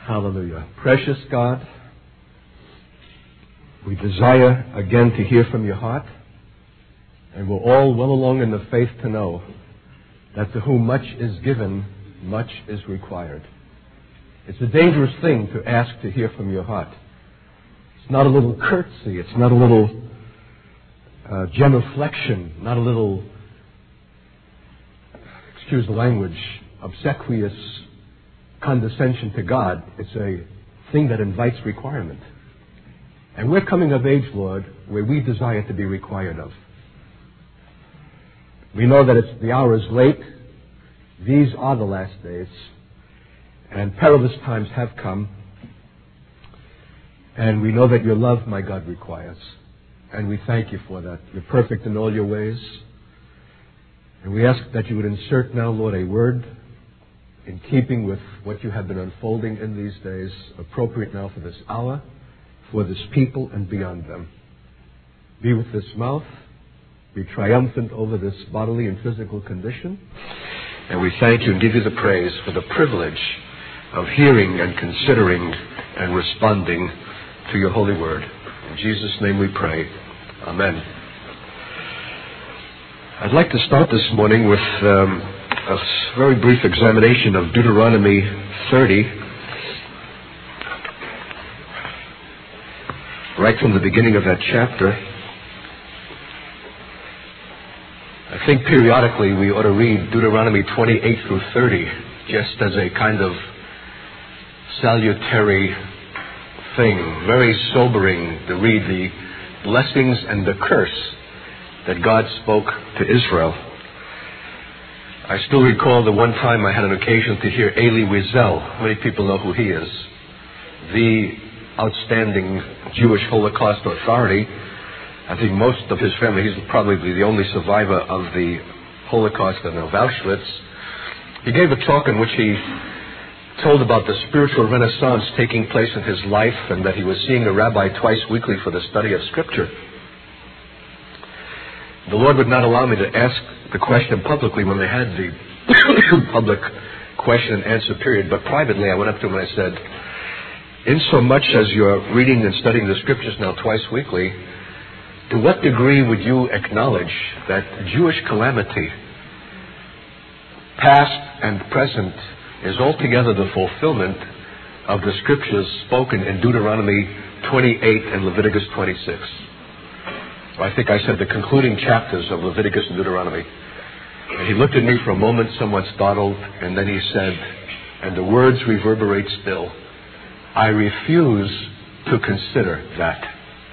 Hallelujah. Precious God, we desire again to hear from your heart, and we're all well along in the faith to know that to whom much is given, much is required. It's a dangerous thing to ask to hear from your heart. It's not a little curtsy. It's not a little genuflection, not a little, excuse the language, obsequious condescension to God. It's a thing that invites requirement. And we're coming of age, Lord, where we desire to be required of. We know that the hour is late. These are the last days. And perilous times have come. And we know that your love, my God, requires. And we thank you for that. You're perfect in all your ways. And we ask that you would insert now, Lord, a word in keeping with what you have been unfolding in these days, appropriate now for this hour, for this people and beyond them. Be with this mouth. Be triumphant over this bodily and physical condition. And we thank you and give you the praise for the privilege of hearing and considering and responding to your holy word. In Jesus' name we pray. Amen. I'd like to start this morning with a very brief examination of Deuteronomy 30, right from the beginning of that chapter. I think periodically we ought to read Deuteronomy 28 through 30 just as a kind of salutary thing, very sobering to read the blessings and the curse that God spoke to Israel. I still recall the one time I had an occasion to hear Elie Wiesel. Many people know who he is. The outstanding Jewish Holocaust authority. I think most of his family, he's probably the only survivor of the Holocaust and of Auschwitz. He gave a talk in which he told about the spiritual renaissance taking place in his life and that he was seeing a rabbi twice weekly for the study of Scripture. The Lord would not allow me to ask the question publicly when they had the public question and answer period, but privately I went up to him and I said, insomuch as you're reading and studying the Scriptures now twice weekly, to what degree would you acknowledge that Jewish calamity, past and present, is altogether the fulfillment of the Scriptures spoken in Deuteronomy 28 and Leviticus 26? I think I said the concluding chapters of Leviticus and Deuteronomy. And he looked at me for a moment, somewhat startled, and then he said, and the words reverberate still, I refuse to consider that.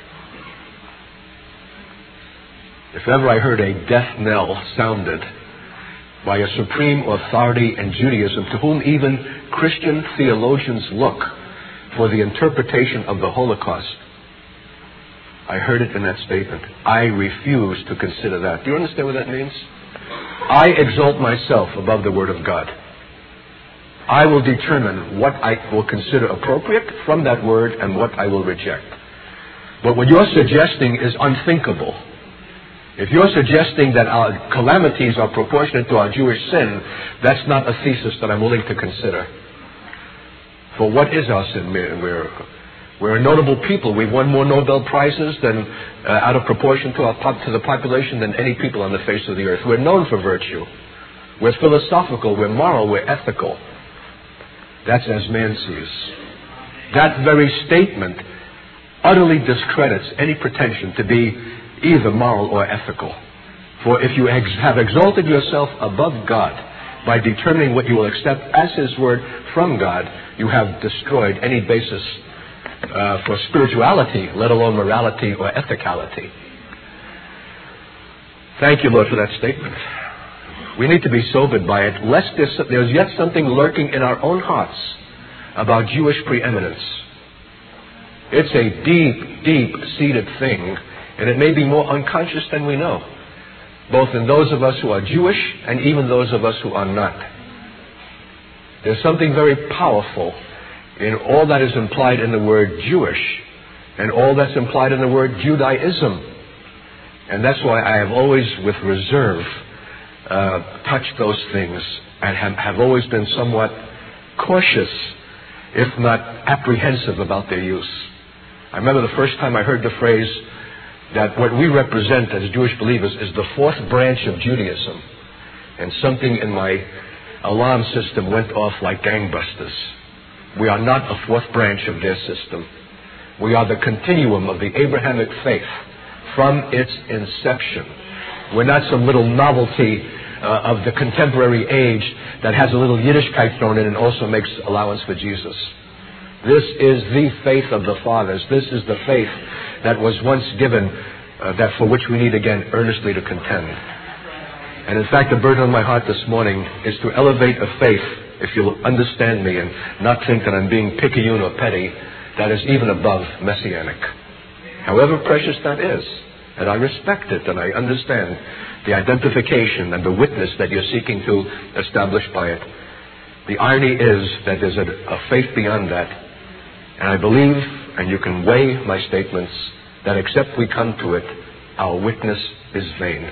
If ever I heard a death knell sounded by a supreme authority in Judaism to whom even Christian theologians look for the interpretation of the Holocaust, I heard it in that statement. I refuse to consider that. Do you understand what that means? I exalt myself above the Word of God. I will determine what I will consider appropriate from that Word and what I will reject. But what you're suggesting is unthinkable. If you're suggesting that our calamities are proportionate to our Jewish sin, that's not a thesis that I'm willing to consider. For what is our sin? We're a notable people. We've won more Nobel Prizes than out of proportion to the population than any people on the face of the earth. We're known for virtue. We're philosophical. We're moral. We're ethical. That's as man sees. That very statement utterly discredits any pretension to be either moral or ethical. For if you have exalted yourself above God by determining what you will accept as His word from God, you have destroyed any basis for spirituality, let alone morality or ethicality. Thank you, Lord, for that statement. We need to be sobered by it, lest there's yet something lurking in our own hearts about Jewish preeminence. It's a deep, deep-seated thing, and it may be more unconscious than we know, both in those of us who are Jewish and even those of us who are not. There's something very powerful in all that is implied in the word Jewish and all that's implied in the word Judaism. And that's why I have always, with reserve, touched those things and have always been somewhat cautious if not apprehensive about their use. I remember the first time I heard the phrase that what we represent as Jewish believers is the fourth branch of Judaism. And something in my alarm system went off like gangbusters. We are not a fourth branch of their system. We are the continuum of the Abrahamic faith from its inception. We're not some little novelty of the contemporary age that has a little Yiddishkeit thrown in and also makes allowance for Jesus. This is the faith of the fathers. This is the faith that was once given, that for which we need again earnestly to contend. And in fact, the burden on my heart this morning is to elevate a faith, if you'll understand me and not think that I'm being picayune or petty, that is even above messianic. However precious that is, and I respect it and I understand the identification and the witness that you're seeking to establish by it. The irony is that there's a faith beyond that. And I believe, and you can weigh my statements, that except we come to it, our witness is vain.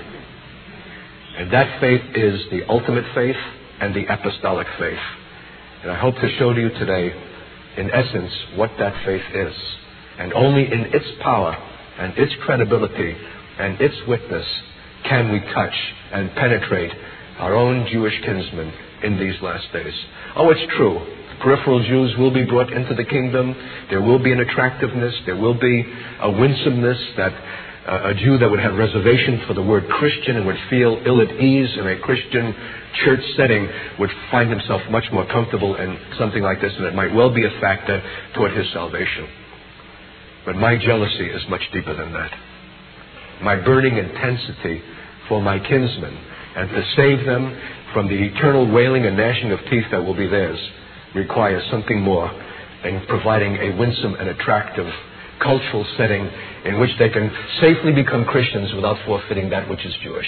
And that faith is the ultimate faith and the apostolic faith. And I hope to show to you today, in essence, what that faith is. And only in its power and its credibility and its witness can we touch and penetrate our own Jewish kinsmen in these last days. Oh, it's true. Peripheral Jews will be brought into the kingdom. There will be an attractiveness. There will be a winsomeness that a Jew that would have reservation for the word Christian and would feel ill at ease in a Christian church setting would find himself much more comfortable in something like this, and it might well be a factor toward his salvation. But my jealousy is much deeper than that. My burning intensity for my kinsmen and to save them from the eternal wailing and gnashing of teeth that will be theirs requires something more than providing a winsome and attractive cultural setting in which they can safely become Christians without forfeiting that which is Jewish.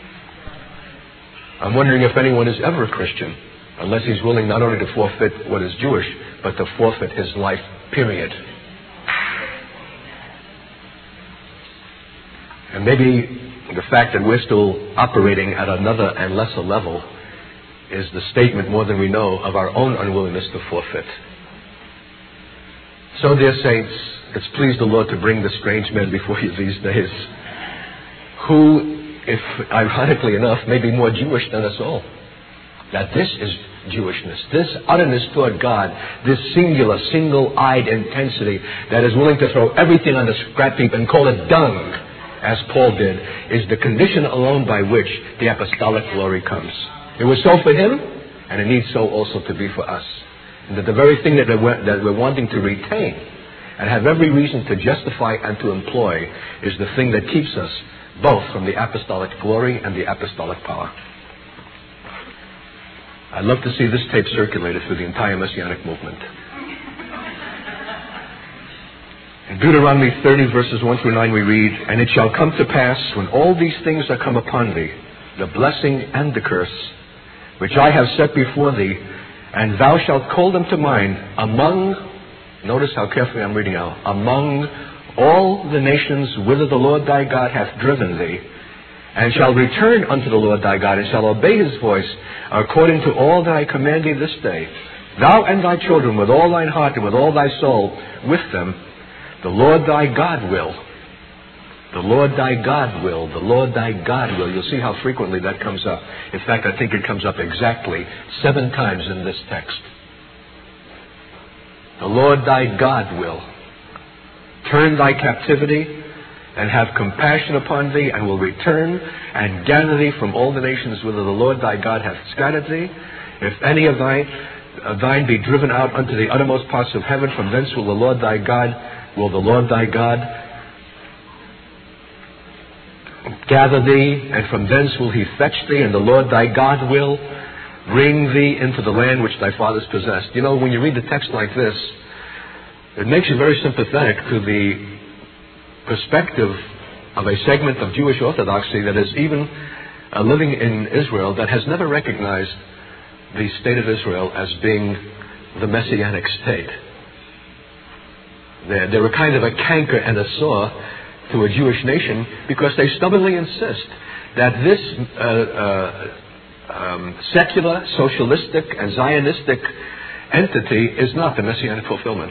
I'm wondering if anyone is ever a Christian unless he's willing not only to forfeit what is Jewish, but to forfeit his life, period. And maybe the fact that we're still operating at another and lesser level is the statement more than we know of our own unwillingness to forfeit. So, dear saints, it's pleased the Lord to bring the strange men before you these days, who, if ironically enough, may be more Jewish than us all. That this is Jewishness, this utterness toward God, this singular, single-eyed intensity that is willing to throw everything on the scrap heap and call it dung, as Paul did, is the condition alone by which the apostolic glory comes. It was so for him, and it needs so also to be for us. And that the very thing that we're wanting to retain and have every reason to justify and to employ is the thing that keeps us both from the apostolic glory and the apostolic power. I'd love to see this tape circulated through the entire Messianic movement. In Deuteronomy 30 verses 1 through 9 we read, "And it shall come to pass when all these things are come upon thee, the blessing and the curse, which I have set before thee, and thou shalt call them to mind among," notice how carefully I'm reading now, "among all the nations whither the Lord thy God hath driven thee, and shall return unto the Lord thy God, and shall obey his voice, according to all that I command thee this day, thou and thy children with all thine heart and with all thy soul with them, the Lord thy God will." The Lord thy God will. The Lord thy God will. You'll see how frequently that comes up. In fact, I think it comes up exactly 7 times in this text. The Lord thy God will turn thy captivity and have compassion upon thee, and will return and gather thee from all the nations whither the Lord thy God hath scattered thee. If any of thine be driven out unto the uttermost parts of heaven, from thence will the Lord thy God gather thee, and from thence will he fetch thee, and the Lord thy God will bring thee into the land which thy fathers possessed. You know, when you read the text like this, it makes you very sympathetic to the perspective of a segment of Jewish orthodoxy that is even living in Israel that has never recognized the state of Israel as being the Messianic state. They were kind of a canker and a sore to a Jewish nation because they stubbornly insist that this secular, socialistic, and Zionistic entity is not the Messianic fulfillment.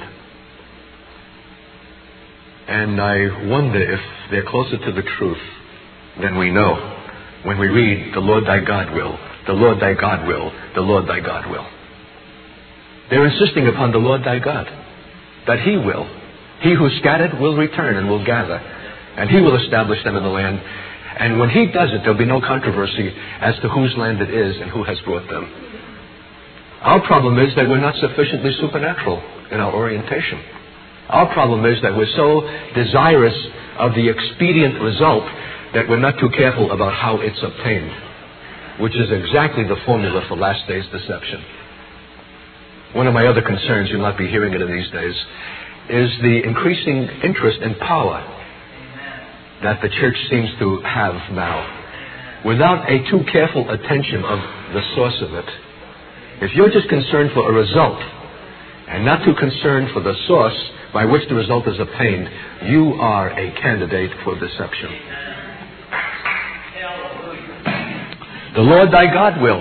And I wonder if they're closer to the truth than we know when we read, the Lord thy God will, the Lord thy God will, the Lord thy God will. They're insisting upon the Lord thy God, that He will. He who scattered will return and will gather, and He will establish them in the land. And when He does it, there'll be no controversy as to whose land it is and who has brought them. Our problem is that we're not sufficiently supernatural in our orientation. Our problem is that we're so desirous of the expedient result that we're not too careful about how it's obtained, which is exactly the formula for last days deception. One of my other concerns, you'll not be hearing it in these days, is the increasing interest in power that the church seems to have now, without a too careful attention of the source of it. If you're just concerned for a result, and not too concerned for the source by which the result is obtained, you are a candidate for deception. The Lord thy God will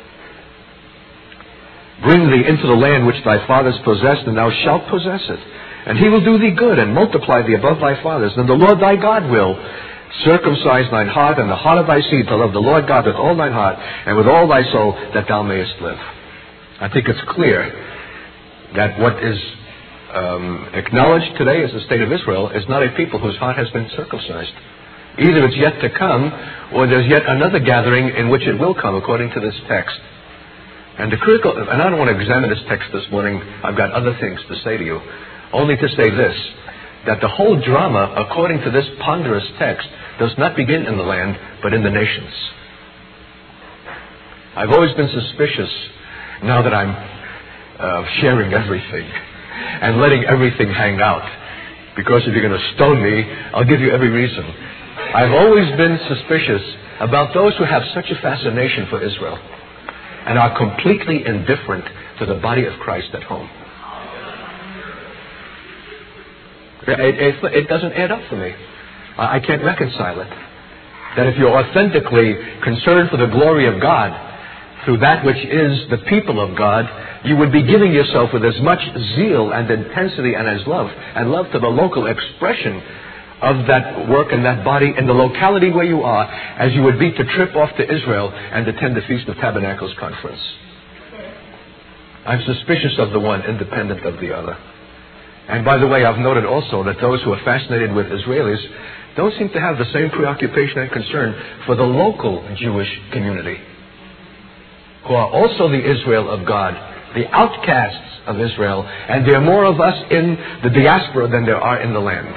bring thee into the land which thy fathers possessed, and thou shalt possess it. And He will do thee good, and multiply thee above thy fathers. And the Lord thy God will circumcise thine heart, and the heart of thy seed, to love the Lord God with all thine heart, and with all thy soul, that thou mayest live. I think it's clear that what is acknowledged today as the state of Israel is not a people whose heart has been circumcised. Either it's yet to come, or there's yet another gathering in which it will come, according to this text. And and I don't want to examine this text this morning. I've got other things to say to you. Only to say this, that the whole drama, according to this ponderous text, does not begin in the land, but in the nations. I've always been suspicious, now that I'm sharing everything and letting everything hang out. Because if you're going to stone me, I'll give you every reason. I've always been suspicious about those who have such a fascination for Israel and are completely indifferent to the body of Christ at home. It doesn't add up for me. I can't reconcile it. That if you're authentically concerned for the glory of God through that which is the people of God, you would be giving yourself with as much zeal and intensity and as love to the local expression of that work and that body in the locality where you are, as you would be to trip off to Israel and attend the Feast of Tabernacles conference. I'm suspicious of the one independent of the other. And by the way, I've noted also that those who are fascinated with Israelis don't seem to have the same preoccupation and concern for the local Jewish community, who are also the Israel of God, the outcasts of Israel, and there are more of us in the diaspora than there are in the land.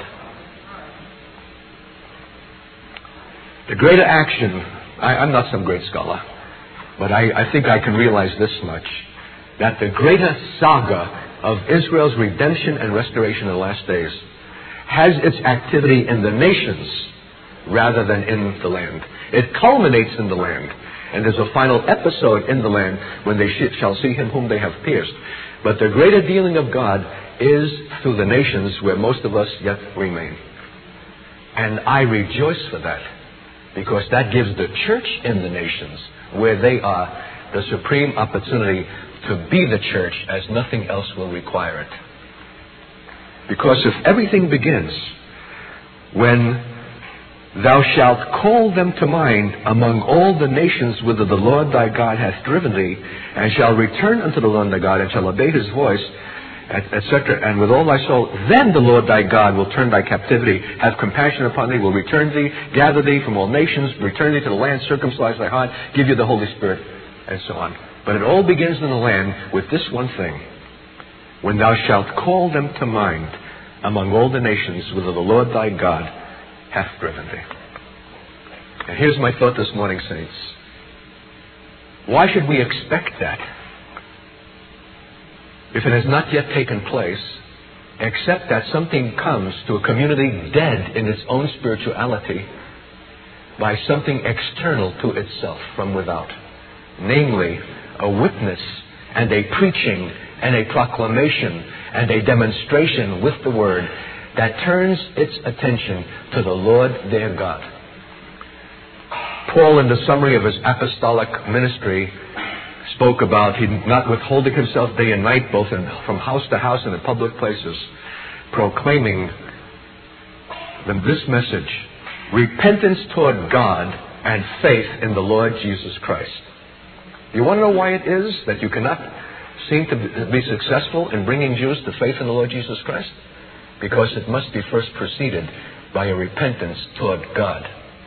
The greater action, I'm not some great scholar, but I think I can realize this much, that the greater saga of Israel's redemption and restoration in the last days has its activity in the nations rather than in the land. It culminates in the land, and there's a final episode in the land when they shall see Him whom they have pierced. But the greater dealing of God is through the nations where most of us yet remain. And I rejoice for that, because that gives the church in the nations where they are the supreme opportunity to be the church as nothing else will require it. Because if everything begins when thou shalt call them to mind among all the nations whither the Lord thy God hath driven thee, and shall return unto the Lord thy God, and shall obey His voice, etc., and with all thy soul, then the Lord thy God will turn thy captivity, have compassion upon thee, will return thee, gather thee from all nations, return thee to the land, circumcise thy heart, give you the Holy Spirit, and so on. But it all begins in the land with this one thing: when thou shalt call them to mind among all the nations whither the Lord thy God hath driven thee. And here's my thought this morning, saints. Why should we expect that if it has not yet taken place, except that something comes to a community dead in its own spirituality by something external to itself from without, namely a witness and a preaching and a proclamation and a demonstration with the Word that turns its attention to the Lord their God. Paul, in the summary of his apostolic ministry, spoke about he not withholding himself day and night, both from house to house and in public places, proclaiming this message: repentance toward God and faith in the Lord Jesus Christ. You want to know why it is that you cannot seem to be successful in bringing Jews to faith in the Lord Jesus Christ? Because it must be first preceded by a repentance toward God.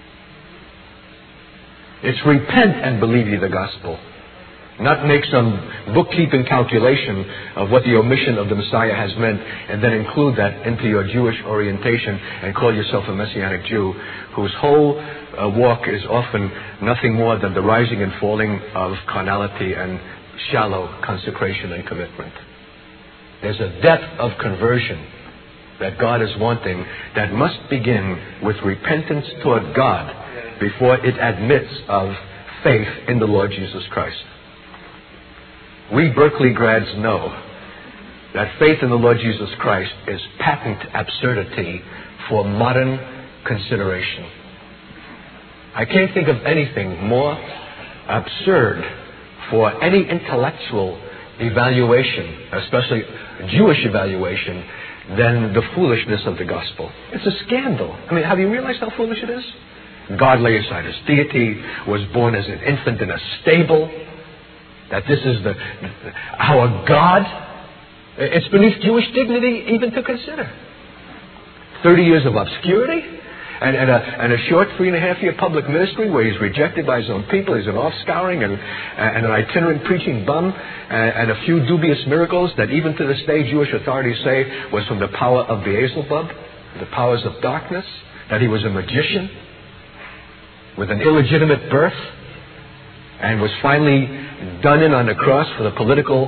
It's repent and believe ye the gospel. Not make some bookkeeping calculation of what the omission of the Messiah has meant and then include that into your Jewish orientation and call yourself a Messianic Jew whose whole walk is often nothing more than the rising and falling of carnality and shallow consecration and commitment. There's a depth of conversion that God is wanting that must begin with repentance toward God before it admits of faith in the Lord Jesus Christ. We Berkeley grads know that faith in the Lord Jesus Christ is patent absurdity for modern consideration. I can't think of anything more absurd for any intellectual evaluation, especially Jewish evaluation, than the foolishness of the gospel. It's a scandal. I mean, have you realized how foolish it is? God lay aside his deity, was born as an infant in a stable, that this is our God. It's beneath Jewish dignity even to consider. 30 years of obscurity and a short 3.5-year public ministry where he's rejected by his own people. He's an offscouring and an itinerant preaching bum and a few dubious miracles that even to this day Jewish authorities say was from the power of Beelzebub, the powers of darkness, that he was a magician with an illegitimate birth and was finally done in on the cross for the political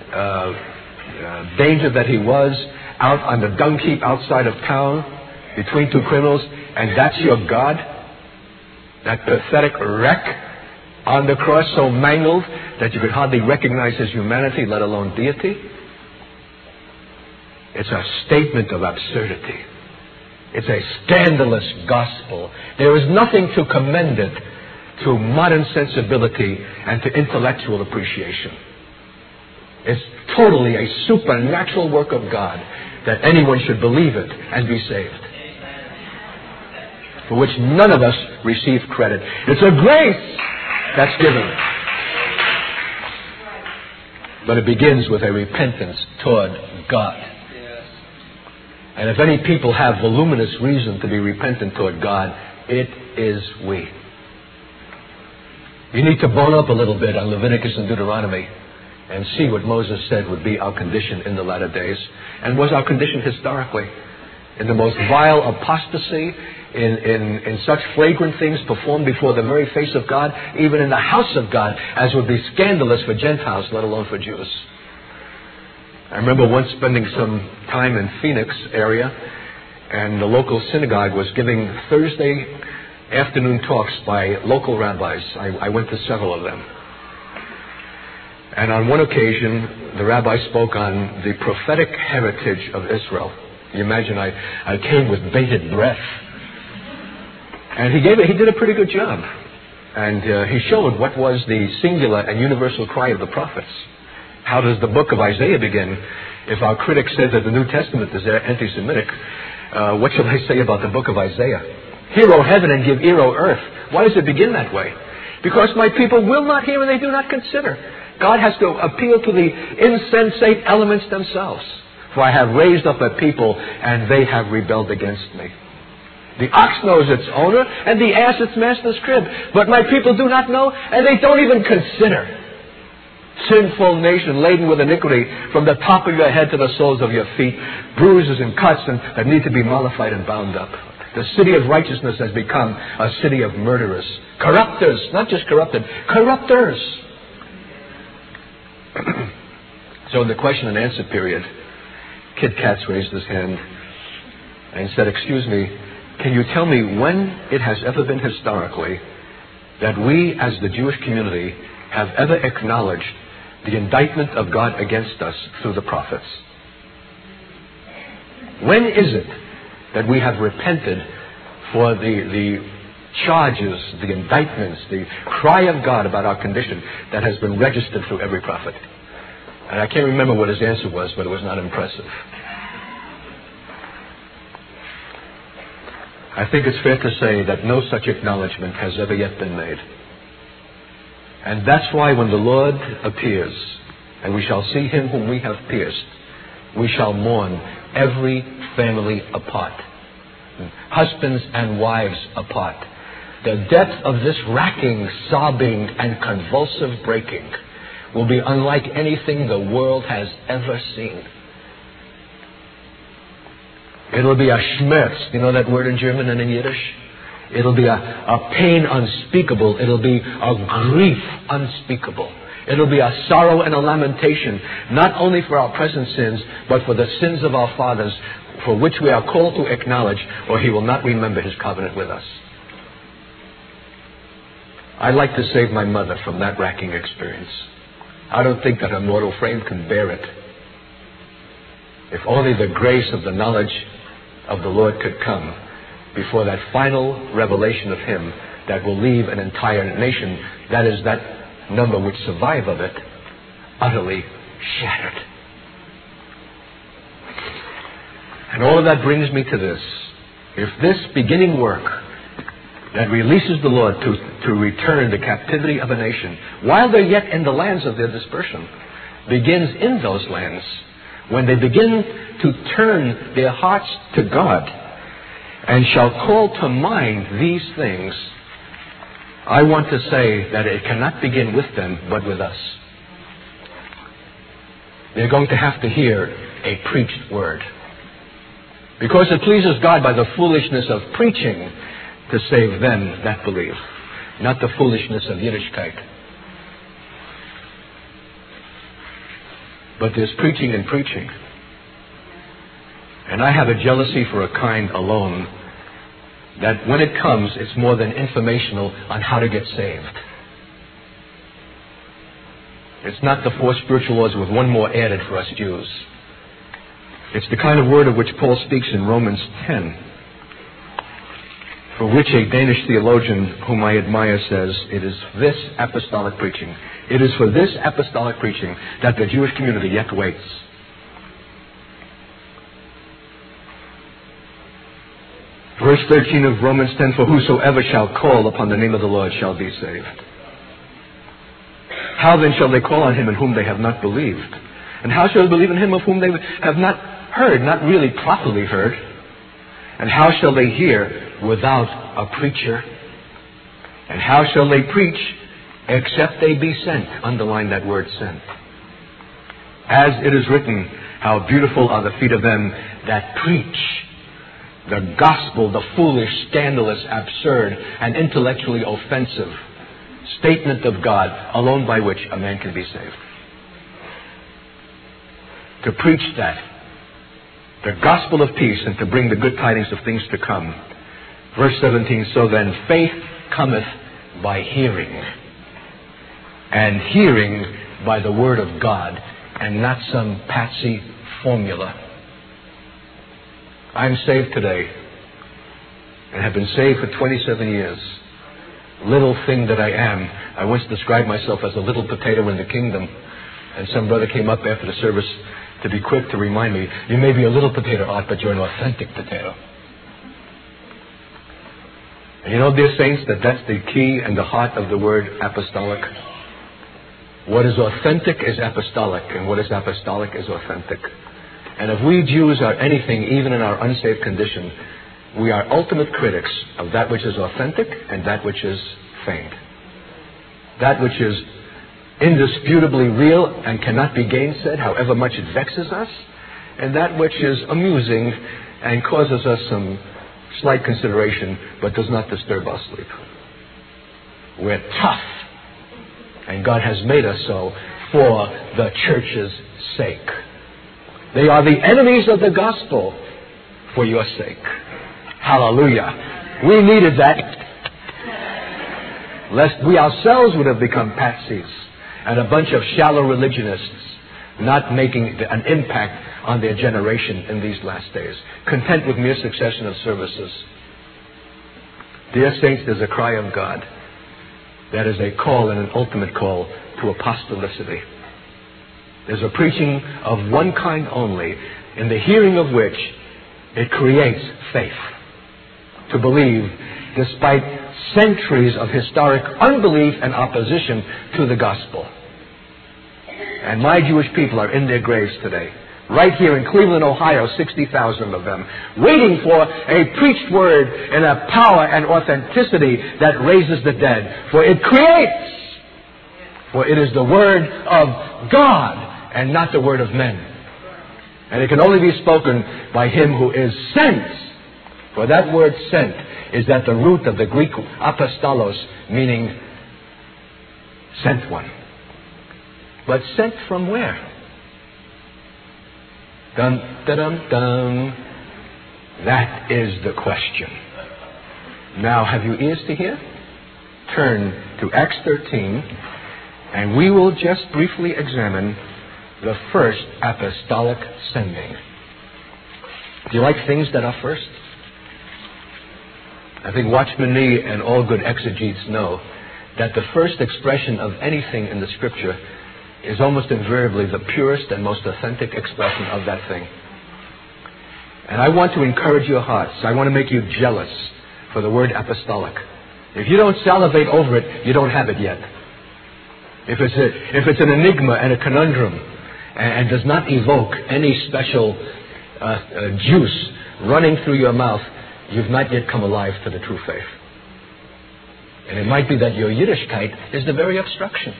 danger that he was, out on the dung heap outside of town between two criminals, and that's your God? That pathetic wreck on the cross, so mangled that you could hardly recognize his humanity, let alone deity? It's a statement of absurdity. It's a scandalous gospel. There is nothing to commend it to modern sensibility and to intellectual appreciation. It's totally a supernatural work of God that anyone should believe it and be saved, for which none of us receive credit. It's a grace that's given. But it begins with a repentance toward God. And if any people have voluminous reason to be repentant toward God, it is we. You need to bone up a little bit on Leviticus and Deuteronomy and see what Moses said would be our condition in the latter days, and was our condition historically, in the most vile apostasy, in such flagrant things performed before the very face of God, even in the house of God, as would be scandalous for Gentiles, let alone for Jews. I remember once spending some time in Phoenix area, and the local synagogue was giving Thursday afternoon talks by local rabbis. I went to several of them. And on one occasion, the rabbi spoke on the prophetic heritage of Israel. You imagine I came with bated breath. And he did a pretty good job. And he showed what was the singular and universal cry of the prophets. How does the book of Isaiah begin? If our critic says that the New Testament is anti-Semitic, what shall I say about the book of Isaiah? Hear, O heaven, and give ear, O earth. Why does it begin that way? Because my people will not hear and they do not consider. God has to appeal to the insensate elements themselves. For I have raised up a people, and they have rebelled against me. The ox knows its owner, and the ass its master's crib. But my people do not know, and they don't even consider. Sinful nation, laden with iniquity, from the top of your head to the soles of your feet, bruises and cuts that need to be mollified and bound up. The city of righteousness has become a city of murderers. Corrupters, not just corrupted, corrupters. So in the question and answer period, Kid Katz raised his hand and said, "Excuse me, can you tell me when it has ever been historically that we as the Jewish community have ever acknowledged the indictment of God against us through the prophets? When is it that we have repented for the charges, the indictments, the cry of God about our condition that has been registered through every prophet. And I can't remember what his answer was, but it was not impressive. I think it's fair to say that no such acknowledgement has ever yet been made. And that's why when the Lord appears, and we shall see him whom we have pierced, we shall mourn every family apart, husbands and wives apart. The depth of this racking, sobbing, and convulsive breaking will be unlike anything the world has ever seen. It'll be a Schmerz. You know that word in German and in Yiddish? It'll be a pain unspeakable. It'll be a grief unspeakable. It'll be a sorrow and a lamentation, not only for our present sins, but for the sins of our fathers, for which we are called to acknowledge, or he will not remember his covenant with us. I'd like to save my mother from that racking experience. I don't think that her mortal frame can bear it. If only the grace of the knowledge of the Lord could come before that final revelation of him that will leave an entire nation, that is, that number which survive of it, utterly shattered. And all of that brings me to this. If this beginning work that releases the Lord to return the captivity of a nation, while they're yet in the lands of their dispersion, begins in those lands, when they begin to turn their hearts to God and shall call to mind these things, I want to say that it cannot begin with them, but with us. They're going to have to hear a preached word. Because it pleases God by the foolishness of preaching to save them that believe, not the foolishness of Yiddishkeit. But there's preaching and preaching. And I have a jealousy for a kind alone, that when it comes, it's more than informational on how to get saved. It's not the 4 spiritual laws with one more added for us Jews. It's the kind of word of which Paul speaks in Romans 10, for which a Danish theologian whom I admire says, it is this apostolic preaching. It is for this apostolic preaching that the Jewish community yet waits. Verse 13 of Romans 10, for whosoever shall call upon the name of the Lord shall be saved. How then shall they call on him in whom they have not believed? And how shall they believe in him of whom they have not heard, not really properly heard? And how shall they hear without a preacher? And how shall they preach except they be sent? Underline that word, sent. As it is written, how beautiful are the feet of them that preach the gospel, the foolish, scandalous, absurd, and intellectually offensive statement of God, alone by which a man can be saved. To preach that, the gospel of peace, and to bring the good tidings of things to come. Verse 17, so then faith cometh by hearing, and hearing by the word of God, and not some patsy formula. I'm saved today, and have been saved for 27 years. Little thing that I am. I once described myself as a little potato in the kingdom, and some brother came up after the service to be quick to remind me, you may be a little potato, Art, but you're an authentic potato. And you know, dear saints, that's the key and the heart of the word apostolic. What is authentic is apostolic, and what is apostolic is authentic. And if we Jews are anything, even in our unsaved condition, we are ultimate critics of that which is authentic and that which is feigned. That which is indisputably real and cannot be gainsaid, however much it vexes us, and that which is amusing and causes us some slight consideration, but does not disturb our sleep. We're tough, and God has made us so for the church's sake. They are the enemies of the gospel for your sake. Hallelujah. We needed that, lest we ourselves would have become patsies and a bunch of shallow religionists, not making an impact on their generation in these last days, content with mere succession of services. Dear saints, there's a cry of God. That is a call and an ultimate call to apostolicity. There's a preaching of one kind only, in the hearing of which it creates faith to believe despite centuries of historic unbelief and opposition to the gospel. And my Jewish people are in their graves today, right here in Cleveland, Ohio, 60,000 of them, waiting for a preached word in a power and authenticity that raises the dead. For it creates. For it is the word of God and not the word of men. And it can only be spoken by him who is sent. For that word sent is at the root of the Greek apostolos, meaning sent one. But sent from where? Dun, dun, dun, dun. That is the question. Now, have you ears to hear? Turn to Acts 13, and we will just briefly examine the first apostolic sending. Do you like things that are first? I think Watchman Nee and all good exegetes know that the first expression of anything in the Scripture is almost invariably the purest and most authentic expression of that thing. And I want to encourage your hearts. I want to make you jealous for the word apostolic. If you don't salivate over it, you don't have it yet. If it's an enigma and a conundrum and does not evoke any special juice running through your mouth, you've not yet come alive to the true faith. And it might be that your Yiddishkeit is the very obstruction.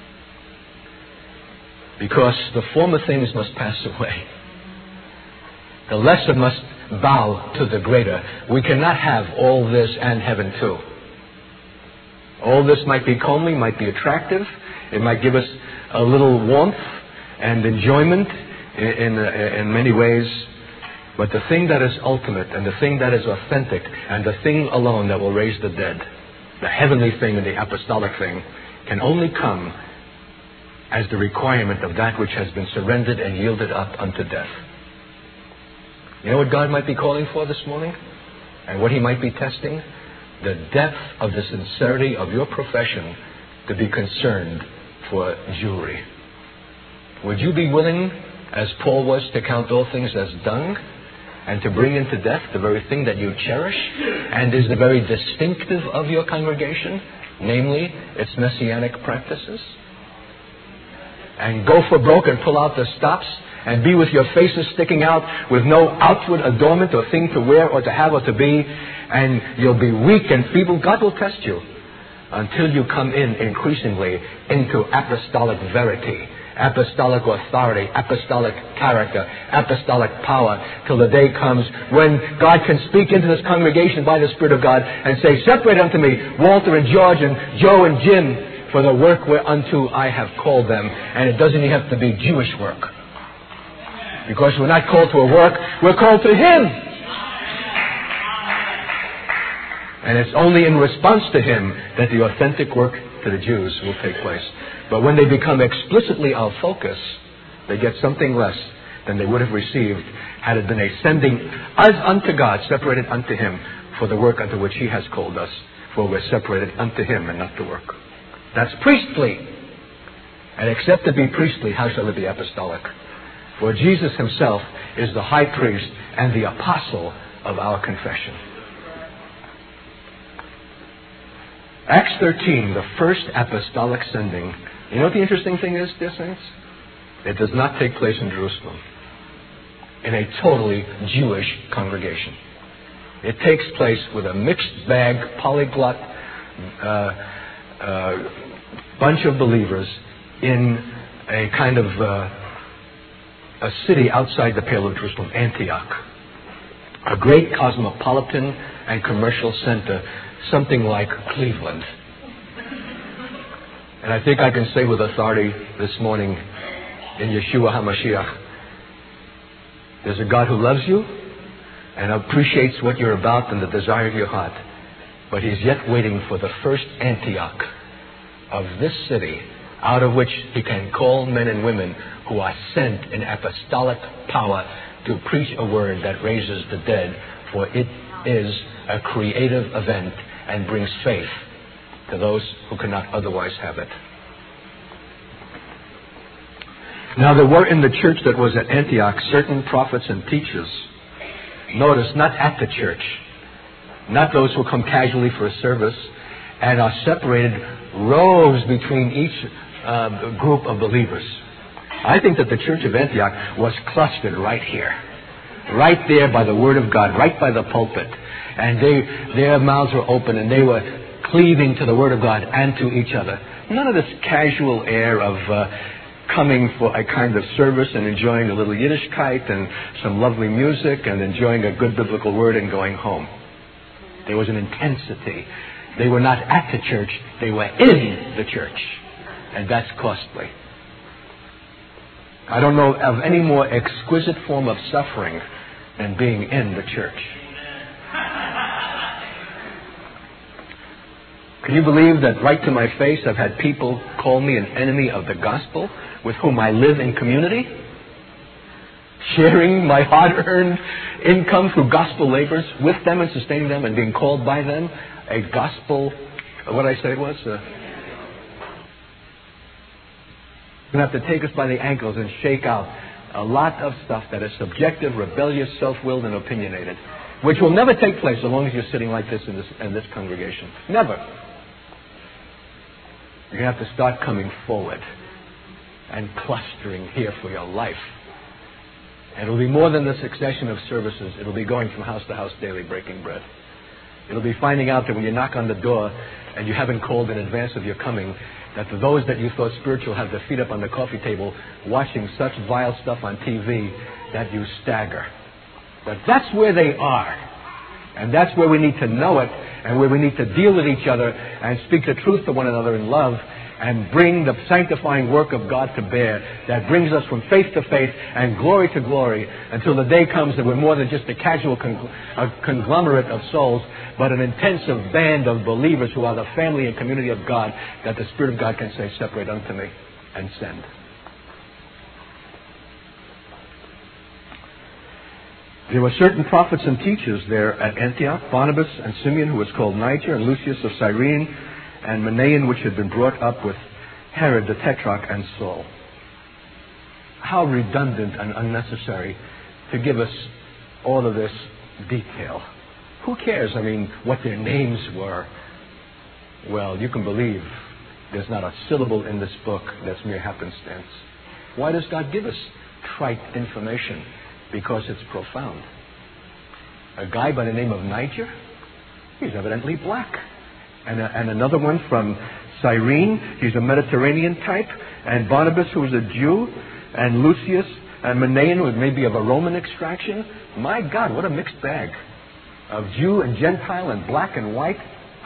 Because the former things must pass away. The lesser must bow to the greater. We cannot have all this and heaven too. All this might be comely, might be attractive. It might give us a little warmth and enjoyment in many ways. But the thing that is ultimate and the thing that is authentic and the thing alone that will raise the dead, the heavenly thing and the apostolic thing, can only come as the requirement of that which has been surrendered and yielded up unto death. You know what God might be calling for this morning? And what he might be testing? The depth of the sincerity of your profession to be concerned for jewelry. Would you be willing, as Paul was, to count all things as dung and to bring into death the very thing that you cherish and is the very distinctive of your congregation, namely its messianic practices? And go for broke and pull out the stops and be with your faces sticking out with no outward adornment or thing to wear or to have or to be, and you'll be weak and feeble. God will test you until you come in increasingly into apostolic verity, apostolic authority, apostolic character, apostolic power, till the day comes when God can speak into this congregation by the Spirit of God and say, "Separate unto me Walter and George and Joe and Jim for the work whereunto I have called them." And it doesn't even have to be Jewish work. Because we're not called to a work, we're called to Him. And it's only in response to Him that the authentic work to the Jews will take place. But when they become explicitly our focus, they get something less than they would have received had it been a sending us unto God, separated unto Him for the work unto which He has called us. For we're separated unto Him and not to work. That's priestly. And except to be priestly, how shall it be apostolic? For Jesus Himself is the high priest and the apostle of our confession. Acts 13, the first apostolic sending. You know what the interesting thing is, dear saints? It does not take place in Jerusalem, in a totally Jewish congregation. It takes place with a mixed bag, polyglot bunch of believers in a kind of a city outside the Pale of Jerusalem, Antioch. A great cosmopolitan and commercial center, something like Cleveland. And I think I can say with authority this morning in Yeshua HaMashiach, there's a God who loves you and appreciates what you're about and the desire of your heart. But He's yet waiting for the first Antioch of this city, out of which He can call men and women who are sent in apostolic power to preach a word that raises the dead. For it is a creative event, and brings faith to those who cannot otherwise have it. Now there were in the church that was at Antioch certain prophets and teachers. Notice, not at the church, not those who come casually for a service and are separated rows between each group of believers. I think that the church of Antioch was clustered right here, right there by the Word of God, right by the pulpit. And their mouths were open and they were cleaving to the Word of God and to each other. None of this casual air of coming for a kind of service and enjoying a little Yiddishkeit and some lovely music and enjoying a good biblical word and going home. There was an intensity. They were not at the church, they were in the church. And that's costly. I don't know of any more exquisite form of suffering than being in the church. Can you believe that right to my face I've had people call me an enemy of the gospel with whom I live in community? Sharing my hard-earned income through gospel labors with them and sustaining them and being called by them a gospel, what did I say it was? You're going to have to take us by the ankles and shake out a lot of stuff that is subjective, rebellious, self-willed, and opinionated, which will never take place so long as you're sitting like this in this congregation. Never. You're going to have to start coming forward and clustering here for your life. And it'll be more than the succession of services. It'll be going from house to house daily, breaking bread. It'll be finding out that when you knock on the door and you haven't called in advance of your coming, that those that you thought spiritual have their feet up on the coffee table watching such vile stuff on TV that you stagger. But that's where they are. And that's where we need to know it and where we need to deal with each other and speak the truth to one another in love and bring the sanctifying work of God to bear that brings us from faith to faith and glory to glory until the day comes that we're more than just a casual conglomerate of souls, but an intensive band of believers who are the family and community of God that the Spirit of God can say, separate unto me and send. There were certain prophets and teachers there at Antioch, Barnabas and Simeon, who was called Niger, and Lucius of Cyrene, and Manaen, which had been brought up with Herod the Tetrarch and Saul. How redundant and unnecessary to give us all of this detail. Who cares, what their names were? Well, you can believe there's not a syllable in this book that's mere happenstance. Why does God give us trite information? Because it's profound. A guy by the name of Niger, he's evidently black. And another one from Cyrene, he's a Mediterranean type. And Barnabas, who was a Jew. And Lucius and Manaen, who may be of a Roman extraction. My God, what a mixed bag of Jew and Gentile and black and white.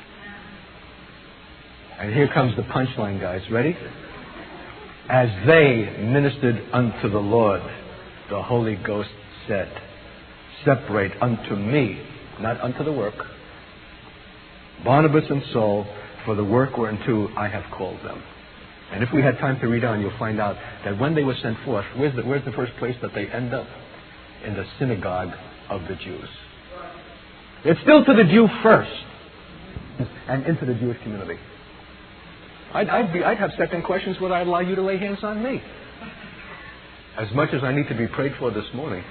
And here comes the punchline, guys. Ready? As they ministered unto the Lord, the Holy Ghost said, separate unto me, not unto the work, Barnabas and Saul, for the work whereunto I have called them. And if we had time to read on, you'll find out that when they were sent forth, where's the first place that they end up? In the synagogue of the Jews. It's still to the Jew first, and into the Jewish community. I'd have second questions whether I'd allow you to lay hands on me. As much as I need to be prayed for this morning.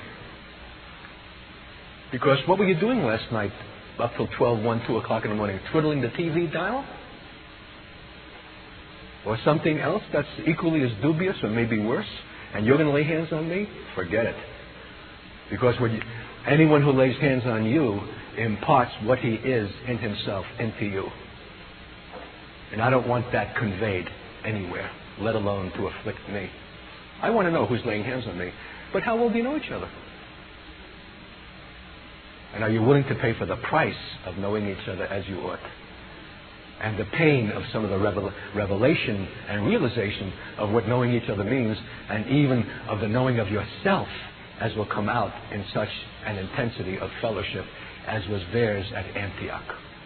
Because what were you doing last night up till 12, 1, 2 o'clock in the morning? Twiddling the TV dial? Or something else that's equally as dubious or maybe worse? And you're going to lay hands on me? Forget it. Because anyone who lays hands on you imparts what he is in himself into you. And I don't want that conveyed anywhere, let alone to afflict me. I want to know who's laying hands on me. But how well do you know each other? And are you willing to pay for the price of knowing each other as you ought? And the pain of some of the revelation and realization of what knowing each other means, and even of the knowing of yourself, as will come out in such an intensity of fellowship as was theirs at Antioch.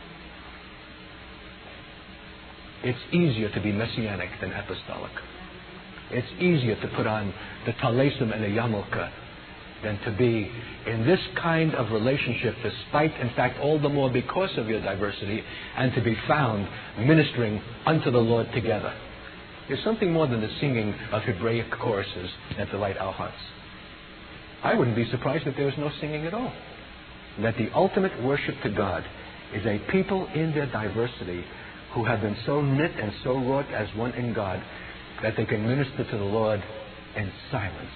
It's easier to be messianic than apostolic. It's easier to put on the talesum and the yarmulke than to be in this kind of relationship, despite, in fact, all the more because of your diversity, and to be found ministering unto the Lord together. There's something more than the singing of Hebraic choruses that delight our hearts. I wouldn't be surprised if there was no singing at all. That the ultimate worship to God is a people in their diversity who have been so knit and so wrought as one in God that they can minister to the Lord in silence.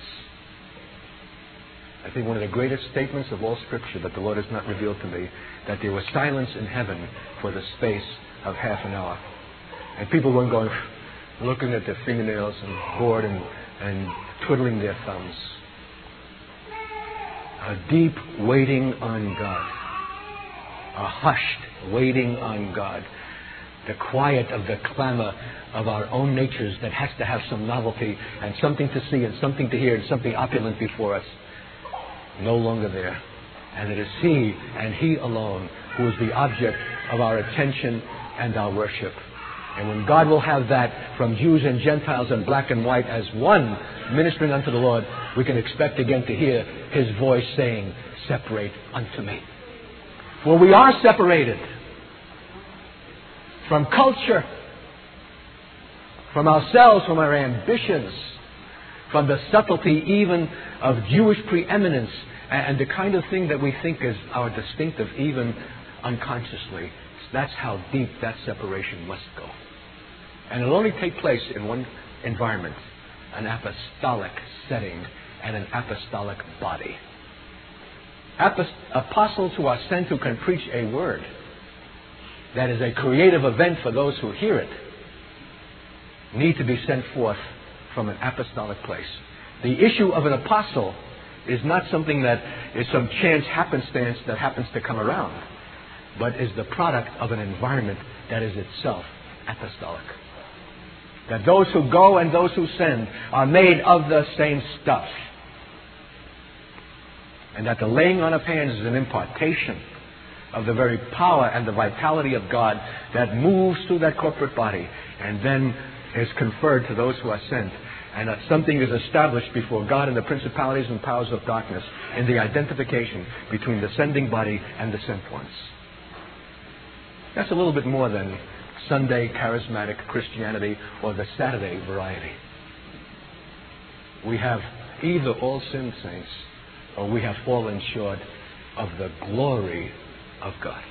I think one of the greatest statements of all Scripture that the Lord has not revealed to me, that there was silence in heaven for the space of half an hour. And people weren't going, looking at their fingernails and bored and twiddling their thumbs. A deep waiting on God. A hushed waiting on God. The quiet of the clamor of our own natures that has to have some novelty and something to see and something to hear and something opulent before us. No longer there. And it is He and He alone who is the object of our attention and our worship. And when God will have that from Jews and Gentiles and black and white as one ministering unto the Lord, we can expect again to hear His voice saying, "Separate unto me." For we are separated from culture, from ourselves, from our ambitions, from the subtlety even of Jewish preeminence and the kind of thing that we think is our distinctive even unconsciously. That's how deep that separation must go. And it'll only take place in one environment, an apostolic setting and an apostolic body. Apostles who are sent who can preach a word that is a creative event for those who hear it need to be sent forth from an apostolic place. The issue of an apostle is not something that is some chance happenstance that happens to come around, but is the product of an environment that is itself apostolic. That those who go and those who send are made of the same stuff. And that the laying on of hands is an impartation of the very power and the vitality of God that moves through that corporate body and then is conferred to those who are sent. And that something is established before God and the principalities and powers of darkness in the identification between the sending body and the sent ones. That's a little bit more than Sunday charismatic Christianity or the Saturday variety. We have either all sinned saints or we have fallen short of the glory of God.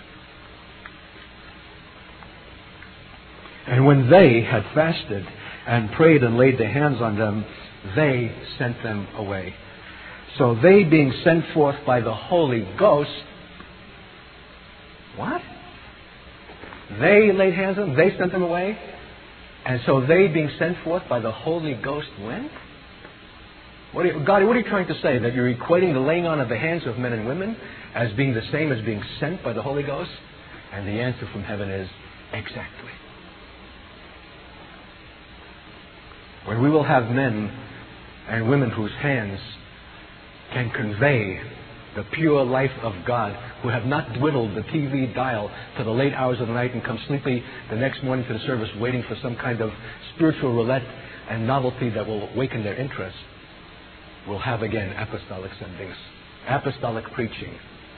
And when they had fasted and prayed and laid their hands on them, they sent them away. So they, being sent forth by the Holy Ghost, what? They laid hands on them, they sent them away, and so they, being sent forth by the Holy Ghost, went? God, what are you trying to say? That you're equating the laying on of the hands of men and women as being the same as being sent by the Holy Ghost? And the answer from heaven is, exactly. When we will have men and women whose hands can convey the pure life of God, who have not dwindled the TV dial to the late hours of the night and come sleepy the next morning to the service waiting for some kind of spiritual roulette and novelty that will awaken their interest, we'll have again apostolic sendings, apostolic preaching,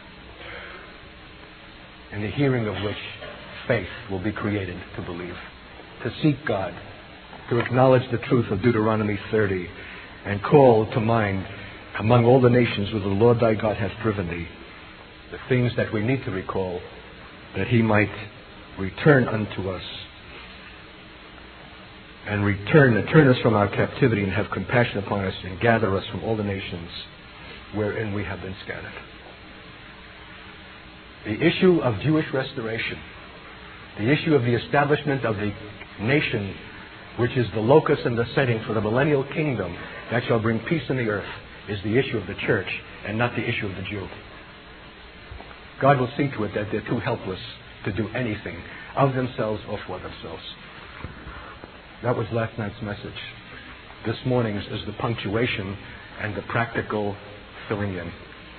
in the hearing of which faith will be created to believe, to seek God, to acknowledge the truth of Deuteronomy 30 and call to mind among all the nations where the Lord thy God hath driven thee, the things that we need to recall, that He might return unto us and turn us from our captivity and have compassion upon us and gather us from all the nations wherein we have been scattered. The issue of Jewish restoration, the issue of the establishment of the nation, which is the locus and the setting for the millennial kingdom that shall bring peace in the earth, is the issue of the church and not the issue of the Jew. God will see to it that they're too helpless to do anything of themselves or for themselves. That was last night's message. This morning's is the punctuation and the practical filling in.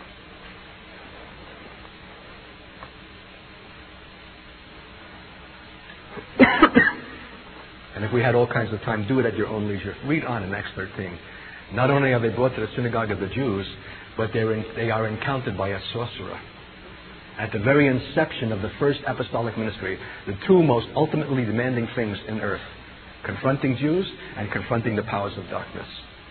And if we had all kinds of time, do it at your own leisure. Read on in Acts 13. Not only are they brought to the synagogue of the Jews, but they are encountered by a sorcerer. At the very inception of the first apostolic ministry, the two most ultimately demanding things in earth: confronting Jews and confronting the powers of darkness.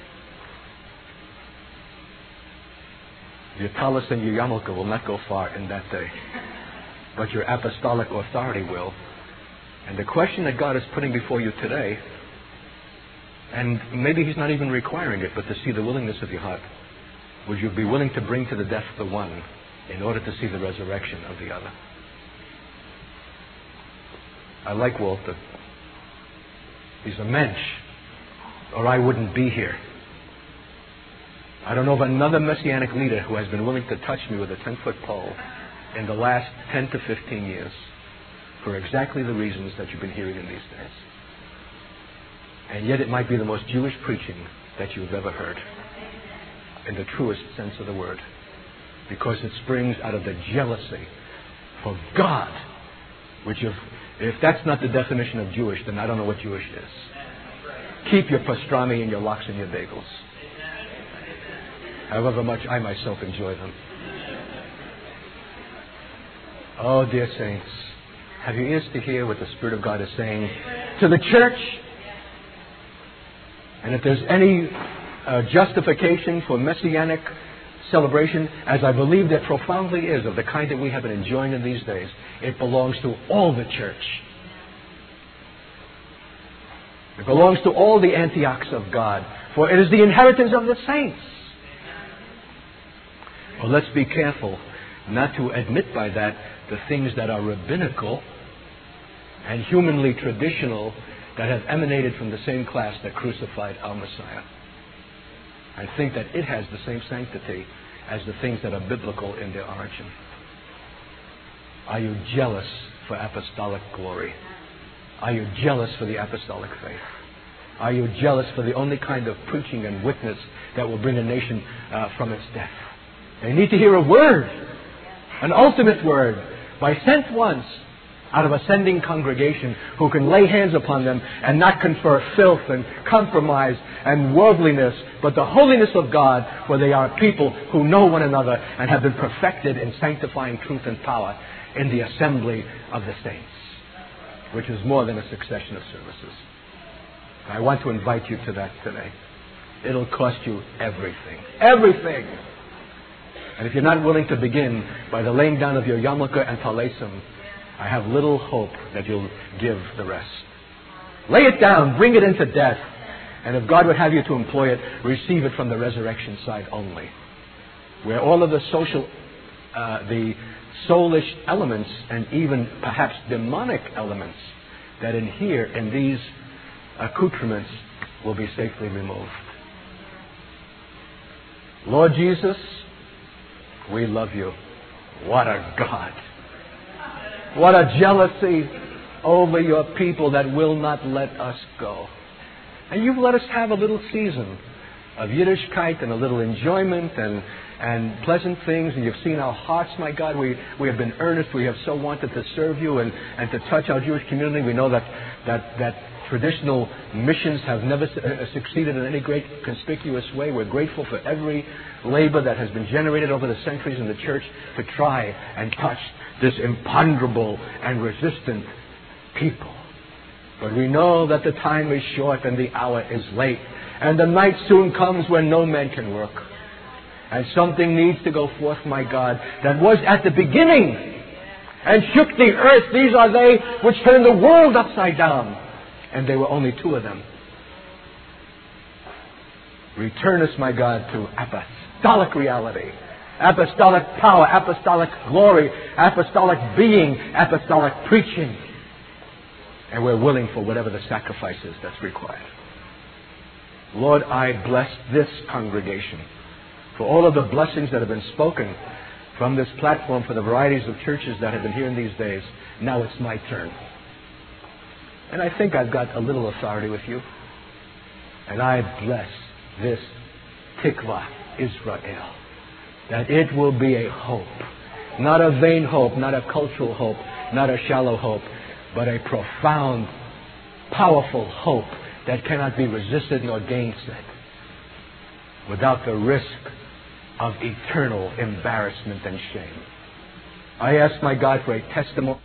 Your talus and your yarmulke will not go far in that day, but your apostolic authority will. And the question that God is putting before you today, and maybe He's not even requiring it, but to see the willingness of your heart, would you be willing to bring to the death the one in order to see the resurrection of the other? I like Walter. He's a mensch, or I wouldn't be here. I don't know of another Messianic leader who has been willing to touch me with a 10-foot pole in the last 10 to 15 years for exactly the reasons that you've been hearing in these days. And yet it might be the most Jewish preaching that you've ever heard, in the truest sense of the word, because it springs out of the jealousy for God, which if that's not the definition of Jewish, then I don't know what Jewish is. Keep your pastrami and your lox and your bagels, however much I myself enjoy them. Oh, dear saints, have you ears to hear what the Spirit of God is saying to the church? And if there's any justification for Messianic celebration, as I believe there profoundly is, of the kind that we have been enjoying in these days, it belongs to all the church. It belongs to all the Antiochs of God, for it is the inheritance of the saints. Well, let's be careful not to admit by that the things that are rabbinical and humanly traditional that have emanated from the same class that crucified our Messiah. I think that it has the same sanctity as the things that are biblical in their origin. Are you jealous for apostolic glory? Are you jealous for the apostolic faith? Are you jealous for the only kind of preaching and witness that will bring a nation from its death? They need to hear a word, an ultimate word, by sent ones out of ascending congregation who can lay hands upon them and not confer filth and compromise and worldliness, but the holiness of God, where they are people who know one another and have been perfected in sanctifying truth and power in the assembly of the saints, which is more than a succession of services. I want to invite you to that today. It'll cost you everything. Everything! And if you're not willing to begin by the laying down of your yarmulke and talesim, I have little hope that you'll give the rest. Lay it down, bring it into death, and if God would have you to employ it, receive it from the resurrection side only, where all of the social, the soulish elements, and even perhaps demonic elements that inhere in these accoutrements will be safely removed. Lord Jesus, we love you. What a God! What a jealousy over your people that will not let us go. And you've let us have a little season of Yiddishkeit and a little enjoyment and pleasant things. And you've seen our hearts, my God. We have been earnest. We have so wanted to serve you and to touch our Jewish community. We know that traditional missions have never succeeded in any great conspicuous way. We're grateful for every labor that has been generated over the centuries in the church to try and touch this imponderable and resistant people. But we know that the time is short and the hour is late. And the night soon comes when no man can work. And something needs to go forth, my God, that was at the beginning and shook the earth. These are they which turned the world upside down. And there were only two of them. Return us, my God, to apostolic reality, apostolic power, apostolic glory, apostolic being, apostolic preaching. And we're willing for whatever the sacrifice is that's required. Lord, I bless this congregation for all of the blessings that have been spoken from this platform for the varieties of churches that have been here in these days. Now it's my turn. And I think I've got a little authority with you. And I bless this Tikva Israel, that it will be a hope. Not a vain hope, not a cultural hope, not a shallow hope, but a profound, powerful hope that cannot be resisted nor gainsaid without the risk of eternal embarrassment and shame. I ask my God for a testimony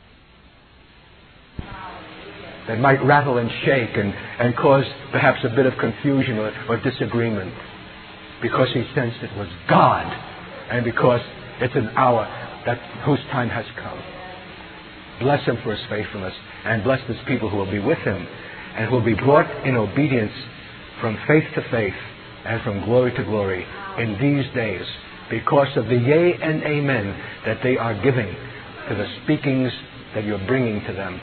that might rattle and shake and cause perhaps a bit of confusion or disagreement, because he sensed it was God, and because it's an hour whose time has come. Bless him for his faithfulness, and bless his people who will be with him and who will be brought in obedience from faith to faith and from glory to glory in these days, because of the yea and amen that they are giving to the speakings that you're bringing to them.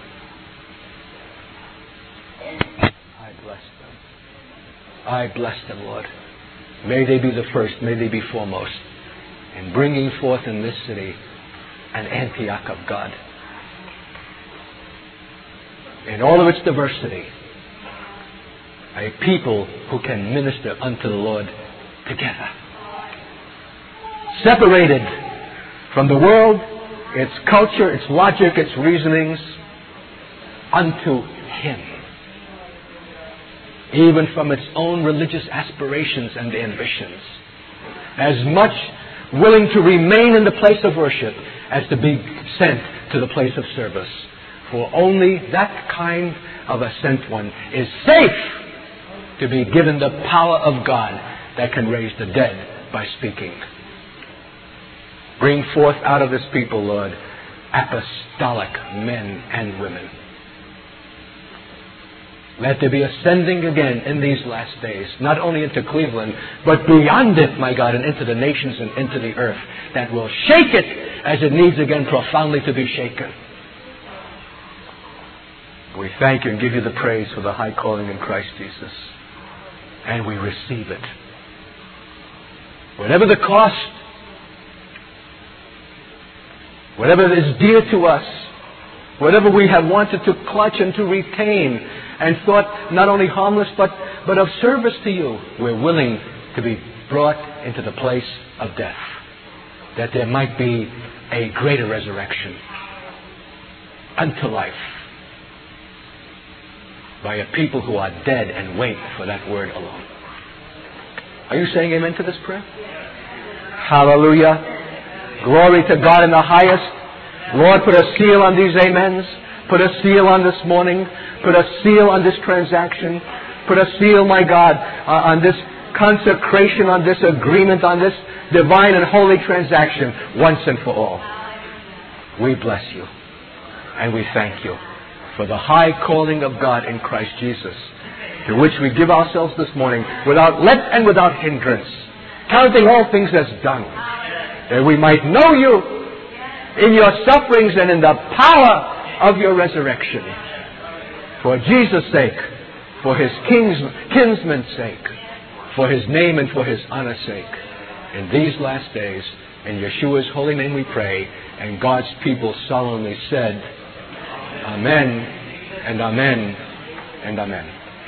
I bless them. I bless them, Lord. May they be the first, may they be foremost in bringing forth in this city an Antioch of God, in all of its diversity, a people who can minister unto the Lord together, separated from the world, its culture, its logic, its reasonings, unto Him, even from its own religious aspirations and ambitions, as much willing to remain in the place of worship as to be sent to the place of service. For only that kind of a sent one is safe to be given the power of God that can raise the dead by speaking. Bring forth out of this people, Lord, apostolic men and women. Let there be ascending again in these last days, not only into Cleveland, but beyond it, my God, and into the nations and into the earth, that will shake it as it needs again profoundly to be shaken. We thank you and give you the praise for the high calling in Christ Jesus. And we receive it. Whatever the cost, whatever is dear to us, whatever we have wanted to clutch and to retain and thought not only harmless but of service to you, we're willing to be brought into the place of death, that there might be a greater resurrection unto life by a people who are dead and wait for that word alone. Are you saying amen to this prayer? Hallelujah. Glory to God in the highest. Lord, put a seal on these amens. Put a seal on this morning. Put a seal on this transaction. Put a seal, my God, on this consecration, on this agreement, on this divine and holy transaction once and for all. We bless you and we thank you for the high calling of God in Christ Jesus, to which we give ourselves this morning without let and without hindrance, counting all things as done, that we might know you in your sufferings and in the power of your resurrection. For Jesus' sake, for his kinsman's sake, for his name and for his honor's sake, in these last days, in Yeshua's holy name we pray, and God's people solemnly said, Amen, and Amen, and Amen.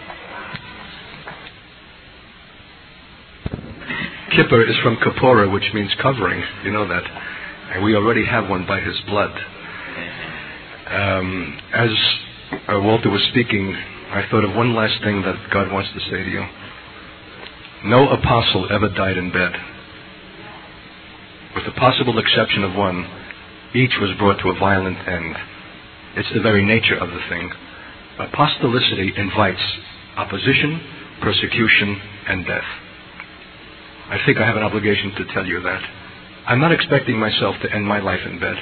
Kippur is from Kappora, which means covering. You know that. And we already have one by his blood. As Walter was speaking, I thought of one last thing that God wants to say to you. No apostle ever died in bed. With the possible exception of one, each was brought to a violent end. It's the very nature of the thing. Apostolicity invites opposition, persecution, and death. I think I have an obligation to tell you that. I'm not expecting myself to end my life in bed.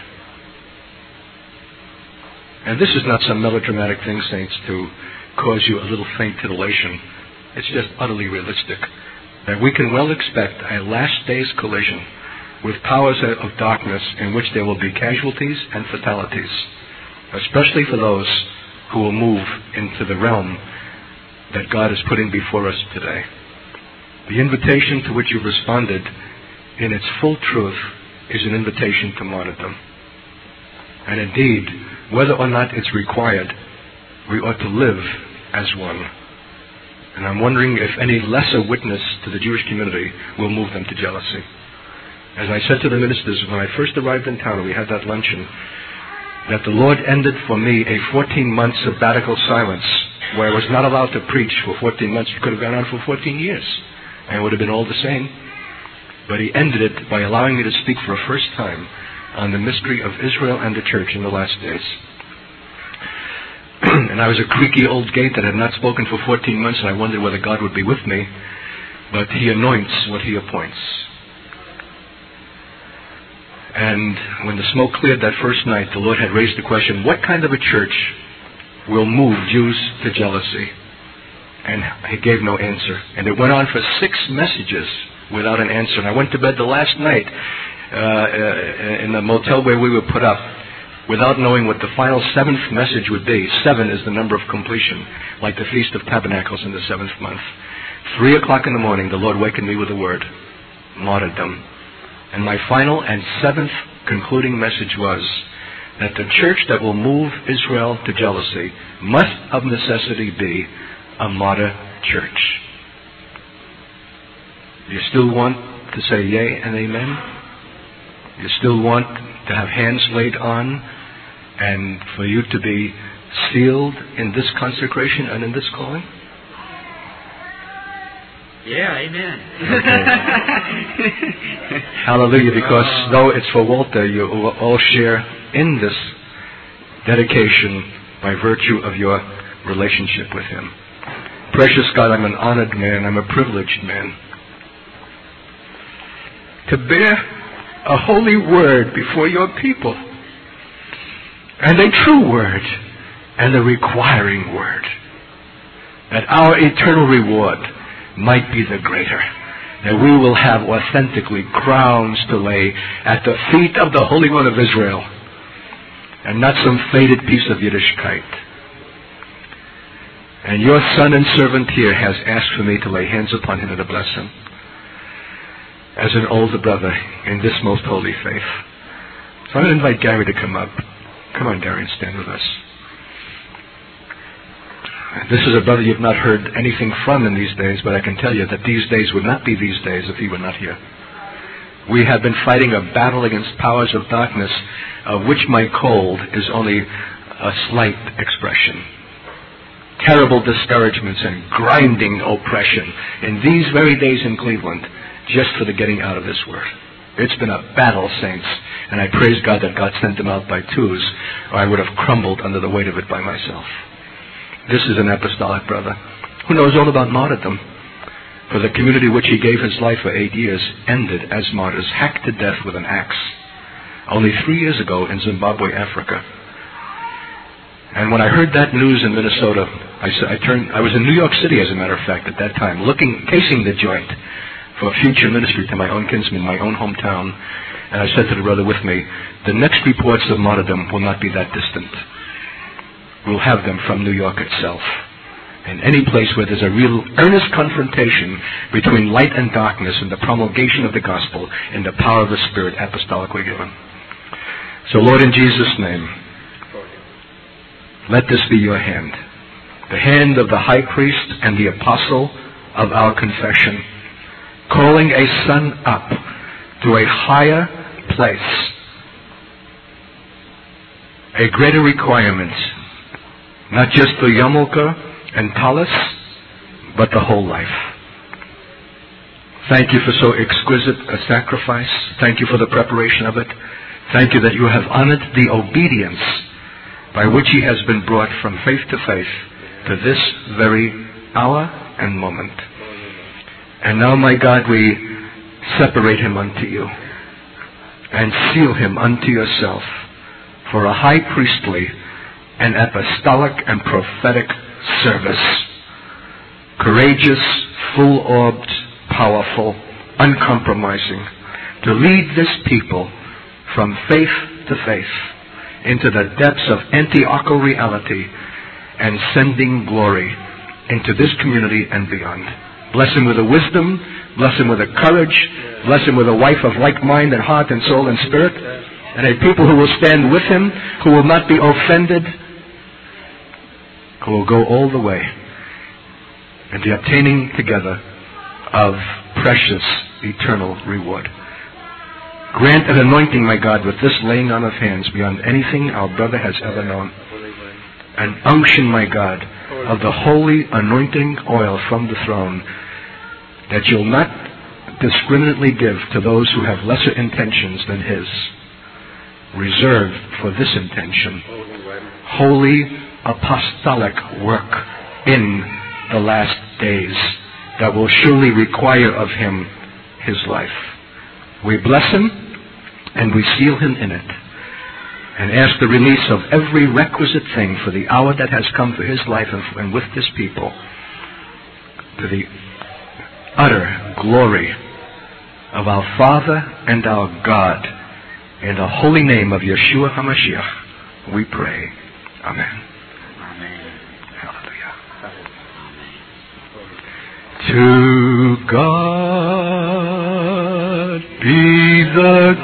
And this is not some melodramatic thing, saints, to cause you a little faint titillation. It's just utterly realistic. That we can well expect a last day's collision with powers of darkness in which there will be casualties and fatalities, especially for those who will move into the realm that God is putting before us today. The invitation to which you responded in its full truth is an invitation to martyrdom. And indeed, whether or not it's required, we ought to live as one. And I'm wondering if any lesser witness to the Jewish community will move them to jealousy. As I said to the ministers when I first arrived in town, we had that luncheon, that the Lord ended for me a 14-month sabbatical silence where I was not allowed to preach for 14 months. It could have gone on for 14 years, and it would have been all the same. But he ended it by allowing me to speak for a first time on the mystery of Israel and the church in the last days. And I was a creaky old gate that had not spoken for 14 months, and I wondered whether God would be with me. But he anoints what he appoints. And when the smoke cleared that first night, the Lord had raised the question, what kind of a church will move Jews to jealousy? And he gave no answer. And it went on for 6 messages without an answer. And I went to bed the last night in the motel where we were put up without knowing what the final 7th message would be. 7 is the number of completion, like the Feast of Tabernacles in the 7th month. 3 o'clock in the morning, the Lord wakened me with the word, martyrdom. And my final and 7th concluding message was that the church that will move Israel to jealousy must of necessity be a martyr church. You still want to say yea and amen? You still want to have hands laid on and for you to be sealed in this consecration and in this calling? Yeah, amen. Okay. Hallelujah, because though it's for Walter, you will all share in this dedication by virtue of your relationship with him. Precious God, I'm an honored man. I'm a privileged man. To bear a holy word before your people. And a true word. And a requiring word. That our eternal reward might be the greater. That we will have authentically crowns to lay at the feet of the Holy One of Israel. And not some faded piece of Yiddishkeit. And your son and servant here has asked for me to lay hands upon him and to bless him as an older brother in this most holy faith. So I'm going to invite Gary to come up. Come on, Gary, and stand with us. This is a brother you've not heard anything from in these days, but I can tell you that these days would not be these days if he were not here. We have been fighting a battle against powers of darkness, of which my cold is only a slight expression. Terrible discouragements and grinding oppression in these very days in Cleveland, just for the getting out of this word. It's been a battle, saints, and I praise God that God sent them out by twos, or I would have crumbled under the weight of it by myself. This is an apostolic brother who knows all about martyrdom. For the community which he gave his life for 8 years ended as martyrs, hacked to death with an axe, only 3 years ago in Zimbabwe, Africa. And when I heard that news in Minnesota, I was in New York City, as a matter of fact, at that time, casing the joint for future ministry to my own kinsmen, my own hometown. And I said to the brother with me, the next reports of martyrdom will not be that distant. We'll have them from New York itself. And any place where there's a real earnest confrontation between light and darkness and the promulgation of the gospel in the power of the Spirit apostolically given. So Lord, in Jesus' name, let this be your hand. The hand of the high priest and the apostle of our confession, calling a son up to a higher place, a greater requirement, not just for Yarmulke and Tallis, but the whole life. Thank you for so exquisite a sacrifice. Thank you for the preparation of it. Thank you that you have honored the obedience by which he has been brought from faith to faith to this very hour and moment. And now, my God, we separate him unto you and seal him unto yourself for a high priestly and apostolic and prophetic service. Courageous, full-orbed, powerful, uncompromising, to lead this people from faith to faith into the depths of Antiochical reality and sending glory into this community and beyond. Bless him with a wisdom, bless him with a courage, bless him with a wife of like mind and heart and soul and spirit, and a people who will stand with him, who will not be offended, who will go all the way in the obtaining together of precious eternal reward. Grant an anointing, my God, with this laying on of hands beyond anything our brother has ever known. An unction, my God, of the holy anointing oil from the throne, that you'll not discriminately give to those who have lesser intentions than his, reserved for this intention, holy apostolic work in the last days that will surely require of him his life. We bless him and we seal him in it, and ask the release of every requisite thing for the hour that has come for his life and with this people, to the utter glory of our Father and our God. In the holy name of Yeshua HaMashiach, we pray. Amen. Amen. Hallelujah. To God be the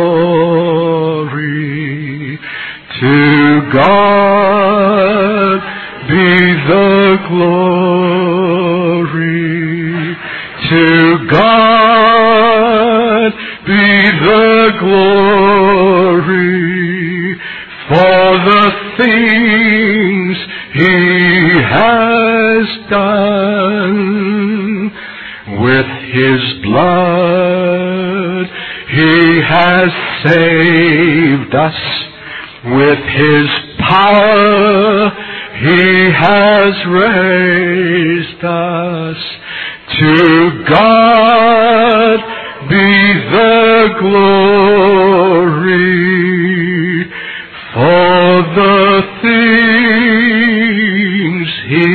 glory. To God be the glory. To God be the glory for the things he has done. With his blood he has saved us. With his power he has raised us. To God be the glory for the things he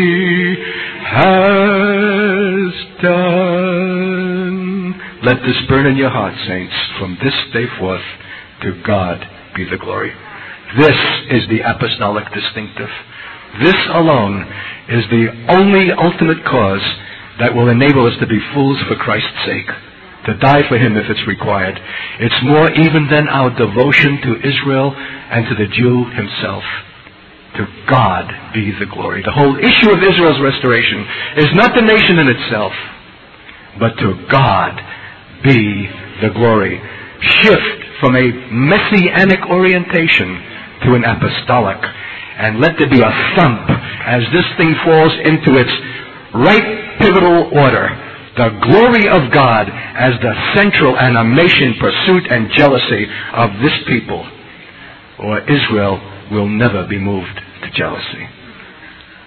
has done. Let this burn in your heart, saints. From this day forth, to God be the glory. This is the apostolic distinctive. This alone is the only ultimate cause that will enable us to be fools for Christ's sake, to die for him if it's required. It's more even than our devotion to Israel and to the Jew himself. To God be the glory. The whole issue of Israel's restoration is not the nation in itself, but to God be the glory. Shift from a messianic orientation to an apostolic, and let there be a thump as this thing falls into its right pivotal order. The glory of God as the central animation, pursuit, and jealousy of this people, or Israel will never be moved to jealousy.